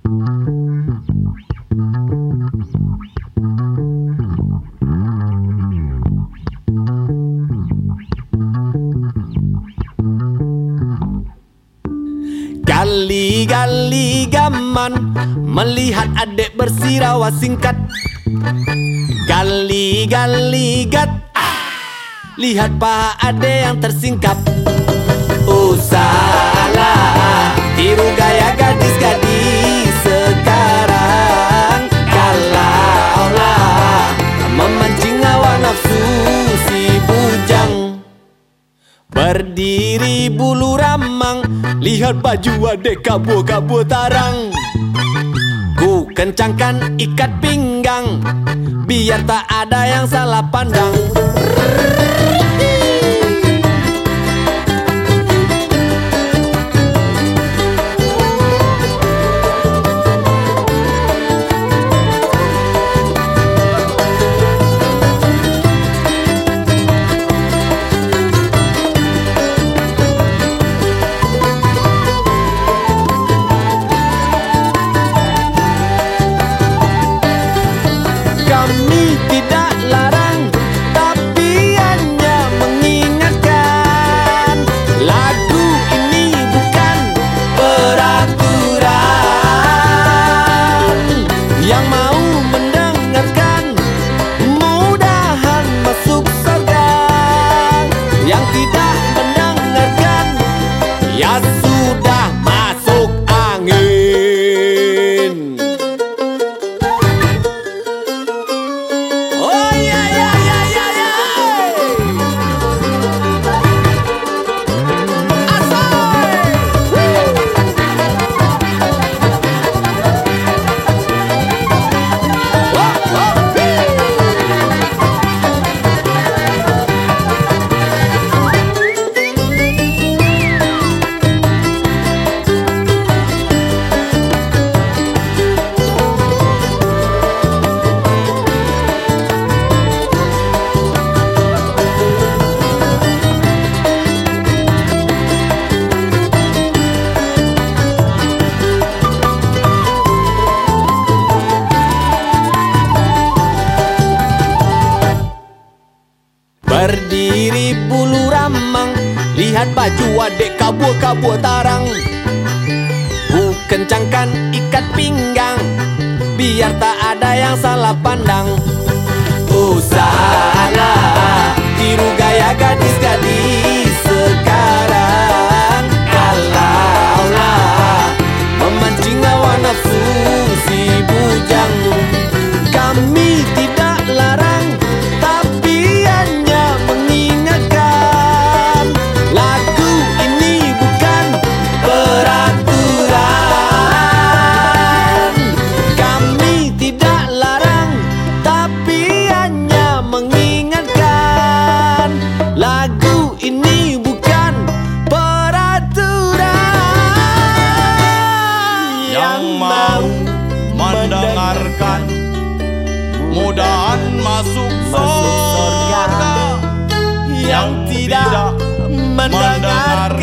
Gali-gali gaman melihat adik bersirawa singkat. Gali-gali gat, lihat paha adik yang tersingkap. Oh salah, tiru gaya gadis-gadis sekarang. Kalaulah memancing hawa nafsu si bujang. Berdiri bulu ramang, lihat baju adek kabur-kabur tarang. Ku kencangkan ikat pinggang, biar tak ada yang salah pandang. Kami tidak larang, tapi hanya mengingatkan. Lagu ini bukan peraturan. Yang mau mendengarkan, mudahan masuk surga. Yang tidak mendengarkan, ya sudah masuk angin. Oh ya ya ya ya ya. Asoy. Berdiri bulu ramang, lihat baju adek kabur-kabur tarang. Ku kencangkan ikat pinggang, biar tak ada yang salah pandang. Oh salah, tiru gaya gadis-gadis sekarang. Kalaulah memancing hawa nafsu si bujang. Kami tidak larang, tapi hanya mengingatkan. Lagu ini bukan peraturan. Kami tidak larang, tapi hanya mengingatkan. Lagu ini bukan peraturan. Yang mau mendengarkan, mudahan masuk surga. Yang tidak mendengar,